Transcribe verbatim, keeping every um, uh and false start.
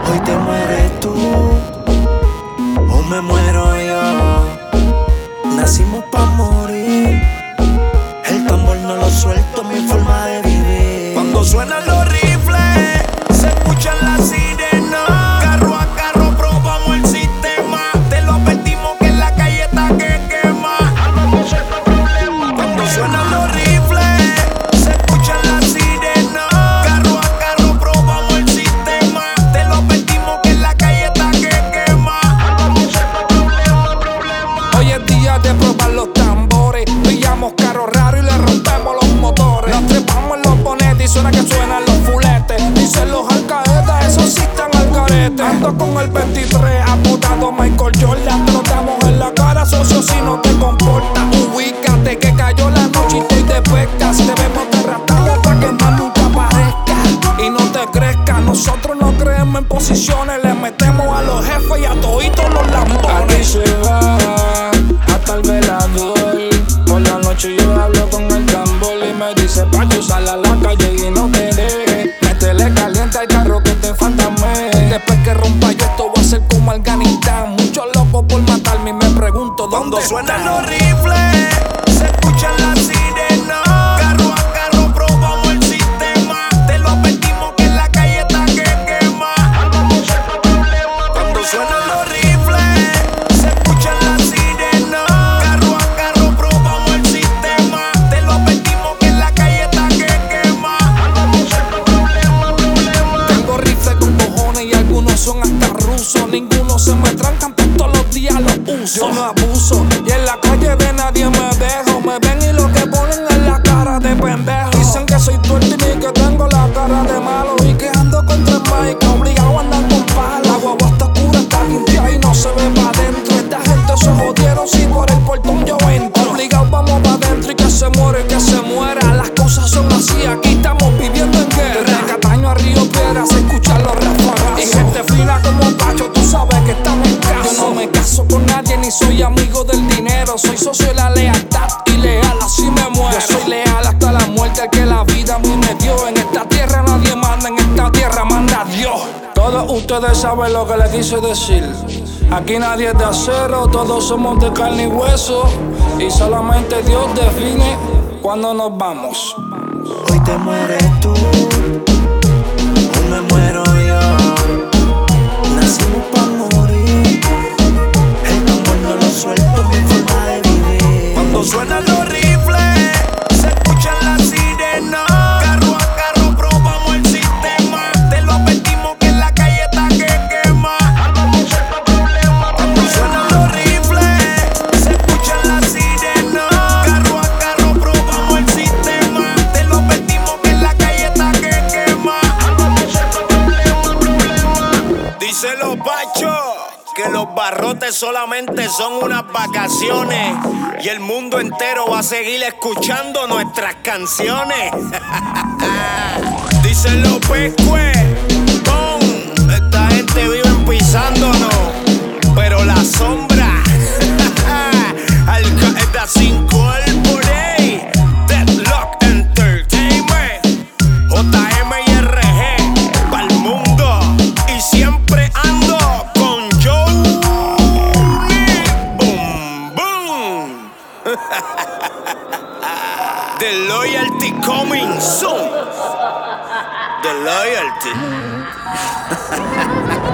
Hoy te mueres tú o me muero yo. Nacimos pa' morir. El tambor no lo suelto, mi forma de vivir. Cuando suenan los rifles, se escuchan las sirenas. Carro a carro probamos el sistema. Te lo advertimos que en la calle está que quema. Cuando suenan los rifles, se escuchan las sirenas. Carro a carro probamos el sistema. Te lo advertimos que en la calle está que quema. Hoy es día de probar los tambores. Pillamos carros raros y le rompemos los motores. Nos trepamos en los bonetes y suena que suenan los fuletes. Dicen los alcaedas, esos sí están al garete. Ando con el veintitrés, apodado Michael Jordan. Te lo damos en la cara, socio, si no te comportas. Ubícate que cayó la noche y estoy de pescas. Debemos derratar hasta que más nunca aparezca y no te crezca. Nosotros no creemos en posiciones, le metemos a los jefes y a toditos los lambones. Aquí se va hasta el velador. Por la noche yo hablo con el tambor y me dice pa' que usarla a la calle y no te deje. Métele caliente al carro que te fantasme. Después que rompa yo esto va a ser como Afganistán. Muchos locos por matarme y me pregunto Cuando dónde suenan están. los rifles, se escuchan las sirenas. Carro a carro probamos el sistema. Te lo advertimos que en la calle está que quema. Cuando suenan los rifles, se escuchan las sirenas. Carro a carro probamos el sistema. Te lo advertimos que en la calle está que quema. Tengo rifles con cojones y algunos son hasta rusos. Ninguno se me trancan, pues todos los días los uso. Yo no abuso y en la calle de nadie me dejo. Me ven y lo que ponen es la cara de pendejo. Dicen que soy tuerto y que tengo la cara de malo. Y que ando con tres Mike, obligado a andar con palo. La guagua está oscura, está limpia y no se ve pa' dentro. Esta gente se jodieron si por el portón yo entro. Obligado vamos pa' dentro y que se muere, que se muera. Las cosas son así, aquí estamos viviendo en guerra. De Cataño a Río Piedras se escuchan los ráfagas. Y gente fina como Pacho, tú sabes que estamos en casa. Yo no me caso con nadie ni soy amigo del dinero. Soy socio de la lealtad y leal así me muero. Yo soy leal hasta la muerte que la vida a mí me dio. En esta tierra nadie manda, en esta tierra manda Dios. Todos ustedes saben lo que les quise decir. Aquí nadie es de acero, todos somos de carne y hueso. Y solamente Dios define cuándo nos vamos. Hoy te mueres tú o me muero yo. Nacimos pa' morir. El tambor no lo suelto, mi forma de vivir. Cuando suenan los rifles, se escuchan las sirenas. Carro a carro probamos el sistema. Te lo advertimos que en la calle está que quema. Cuando suenan los rifles, se escuchan las sirenas. Carro a carro probamos el sistema. Te lo advertimos que en la calle está que quema. Díselo, Pacho, que los barrotes solamente son unas vacaciones y el mundo entero va a seguir escuchando nuestras canciones. Díselo, Pescue, Tom, esta gente vive pisándonos, pero la sombra al caer sin cuerpo, ey. Deadlock Entertainment, J M y R G pa'l mundo y siempre ando con Johnny. Boom, boom. The loyalty coming soon. The loyalty.